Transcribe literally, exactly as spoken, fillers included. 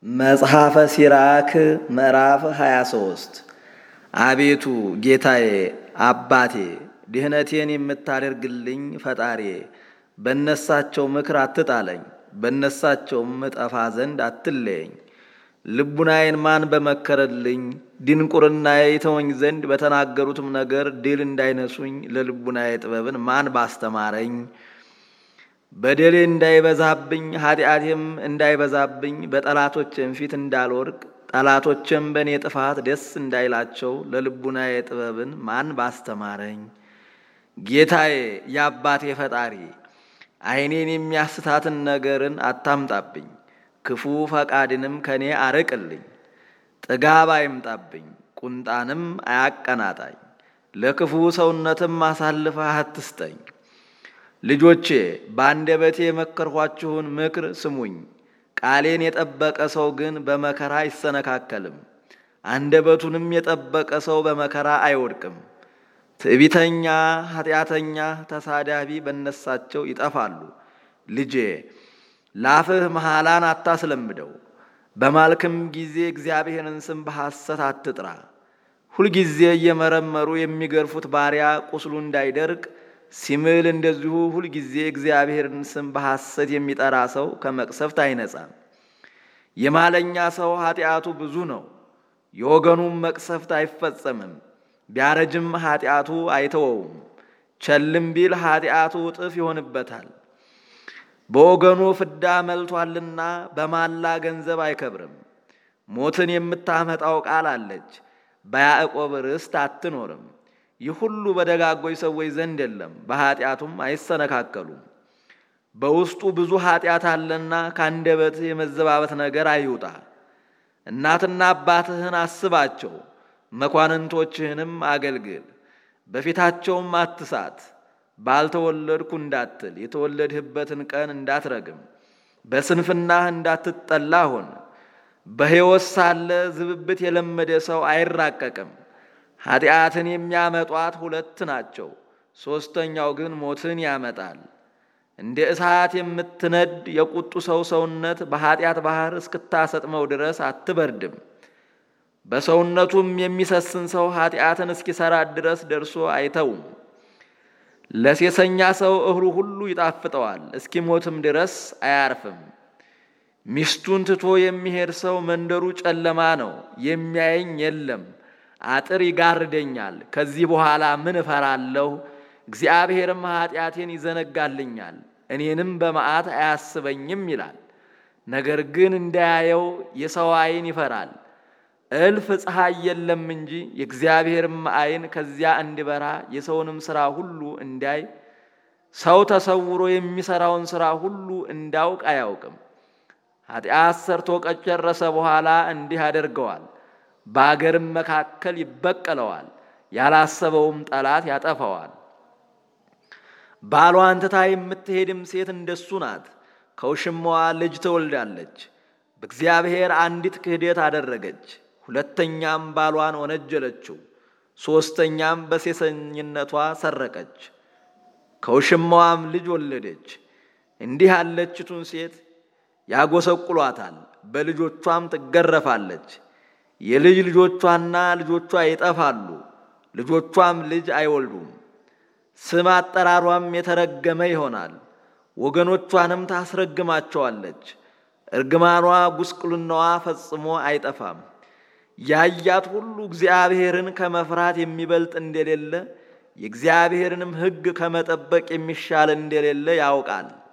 መጽሐፈ ሲራክ ምዕራፍ ሃያ ሶስት አቤቱ ጌታዬ አባቴ ድህነቴን የምታደርግልኝ ፈጣሪ በነሳቸው ምክር አትጣለኝ፣ በነሳቸውም እጠፋ ዘንድ አትለየኝ። ልቡናዬን ማን በመከረልኝ? ድንቁርናዬ ይተወኝ ዘንድ በተናገሩትም ነገር ድል እንዳይነሱኝ ለልቡናዬ ጥበብን ማን ባስተማረኝ? በደሌ እንዳይበዛብኝ ኃጢአቴም እንዳይበዛብኝ በጠላቶቼም ፊት እንዳልወድቅ ጠላቶቼም በእኔ ጥፋት ደስ እንዳይላቸው ለልቡናዬ ጥበብን ማን ባስተማረኝ? ጌታዬ የአባቴ ፈጣሪ ዓይኔን የሚያስታትን ነገርን አታምጣብኝ፣ ክፉ ፈቃድንም ከኔ አርቅልኝ። ጥጋብ አይምጣብኝ፣ ቁንጣንም አያቀናጣኝ፣ ለክፉ ሰውነትም አሳልፈህ አትስጠኝ። ልጆቼ በአንደበቴ የመከርኋችሁን ምክር ስሙኝ። ቃሌን የጠበቀ ሰው ግን በመከራ አይሰነካከልም፣ አንደበቱንም የጠበቀ ሰው በመከራ አይወድቅም። ትዕቢተኛ፣ ኃጢአተኛ፣ ተሳዳቢ በነሳቸው ይጠፋሉ። ልጄ ላፍህ መሐላን አታስለምደው፣ በማልክም ጊዜ እግዚአብሔርን ስም በሐሰት አትጥራ። ሁልጊዜ እየመረመሩ የሚገርፉት ባሪያ ቁስሉ እንዳይደርቅ ሲምል እንደዚሁ ሁልጊዜ እግዚአብሔርን ስም በሐሰት የሚጠራ ሰው ከመቅሰፍት አይነጻም። የማለኛ ሰው ኃጢአቱ ብዙ ነው፣ የወገኑም መቅሰፍት አይፈጸምም። ቢያረጅም ኃጢአቱ አይተወውም፣ ቸልም ቢል ኃጢአቱ እጥፍ ይሆንበታል። በወገኑ ፍዳ መልቷልና በማላ ገንዘብ አይከብርም። ሞትን የምታመጣው ቃል አለች፣ በያዕቆብ ርስት አትኖርም። ይህ ሁሉ በደጋጎች ሰዎች ዘንድ የለም፣ በኃጢአቱም አይሰነካከሉም። በውስጡ ብዙ ኃጢአት አለና ከአንደበት የመዘባበት ነገር አይውጣ። እናትና አባትህን አስባቸው፣ መኳንንቶችህንም አገልግል። በፊታቸውም አትሳት፣ ባልተወለድኩ እንዳትል፣ የተወለድህበትን ቀን እንዳትረግም፣ በስንፍናህ እንዳትጠላ ሆን። በሕይወት ሳለ ዝብብት የለመደ ሰው አይራቀቅም። ኃጢአትን የሚያመጧት ሁለት ናቸው፣ ሦስተኛው ግን ሞትን ያመጣል። እንደ እሳት የምትነድ የቁጡ ሰው ሰውነት በኃጢአት ባህር እስክታሰጥመው ድረስ አትበርድም። በሰውነቱም የሚሰስን ሰው ኃጢአትን እስኪሰራት ድረስ ደርሶ አይተውም። ለሴሰኛ ሰው እህሉ ሁሉ ይጣፍጠዋል፣ እስኪሞትም ድረስ አያርፍም። ሚስቱን ትቶ የሚሄድ ሰው መንደሩ ጨለማ ነው፣ የሚያየኝ የለም። አጥር ይጋርደኛል፣ ከዚህ በኋላ ምን እፈራለሁ? እግዚአብሔርም ኃጢአቴን ይዘነጋልኛል፣ እኔንም በመዓት አያስበኝም ይላል። ነገር ግን እንዳያየው የሰው ዓይን ይፈራል። እልፍ ፀሐይ የለም እንጂ የእግዚአብሔርም ዓይን ከዚያ እንዲበራ የሰውንም ሥራ ሁሉ እንዳይ ሰው ተሰውሮ የሚሠራውን ሥራ ሁሉ እንዳውቅ አያውቅም። ኃጢአት ሰርቶ ከጨረሰ በኋላ እንዲህ ያደርገዋል፣ በአገርም መካከል ይበቀለዋል፣ ያላሰበውም ጠላት ያጠፋዋል። ባሏን ትታ የምትሄድም ሴት እንደሱ ናት፣ ከውሽማዋ ልጅ ትወልዳለች። በእግዚአብሔር አንዲት ክህደት አደረገች፣ ሁለተኛም ባሏን ወነጀለችው፣ ሦስተኛም በሴሰኝነቷ ሰረቀች፣ ከውሽማዋም ልጅ ወለደች። እንዲህ ያለችቱን ሴት ያጎሰቁሏታል፣ በልጆቿም ትገረፋለች። የልጅ ልጆቿና ልጆቿ ይጠፋሉ፣ ልጆቿም ልጅ አይወልዱም። ስም አጠራሯም የተረገመ ይሆናል፣ ወገኖቿንም ታስረግማቸዋለች። እርግማኗ ጉስቁልናዋ ፈጽሞ አይጠፋም። ያያት ሁሉ እግዚአብሔርን ከመፍራት የሚበልጥ እንደሌለ የእግዚአብሔርንም ሕግ ከመጠበቅ የሚሻል እንደሌለ ያውቃል።